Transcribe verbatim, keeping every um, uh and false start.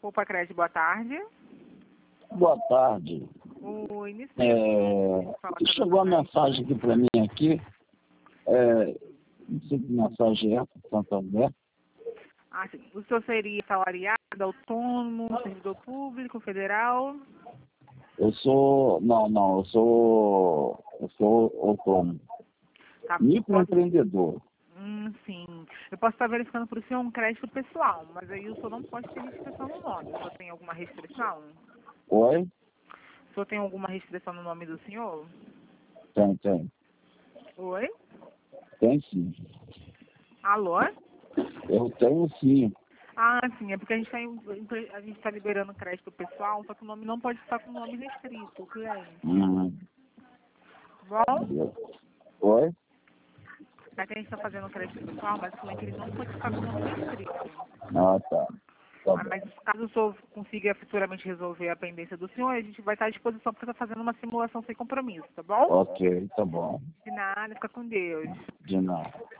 Poupa Crédito, boa tarde. Boa tarde. Oi, me É, chegou a mensagem aqui para mim aqui. É, não sei que mensagem é essa, Santander. Ah, sim. O senhor seria salariado, autônomo, servidor público, federal? Eu sou. Não, não, eu sou. Eu sou autônomo. Tá, posso... Microempreendedor. Hum, sim. Eu posso estar verificando para o senhor um crédito pessoal, mas aí o senhor não pode ter restrição no nome. O senhor tem alguma restrição? Oi? O senhor tem alguma restrição no nome do senhor? Tem, tem. Oi? Tem sim. Alô? Eu tenho sim. Ah, sim, é porque a gente está a gente tá liberando crédito pessoal, só que o nome não pode estar com o nome restrito, o cliente. Hum. Bom? Oi? É que a gente está fazendo crédito pessoal, mas o cliente ele não pode estar com o nome restrito. Ah, tá. Tá Ah, bom. mas caso o senhor consiga futuramente resolver a pendência do senhor, a gente vai estar à disposição para estar fazendo uma simulação sem compromisso, tá bom? Ok, tá bom. De nada, fica com Deus. De nada.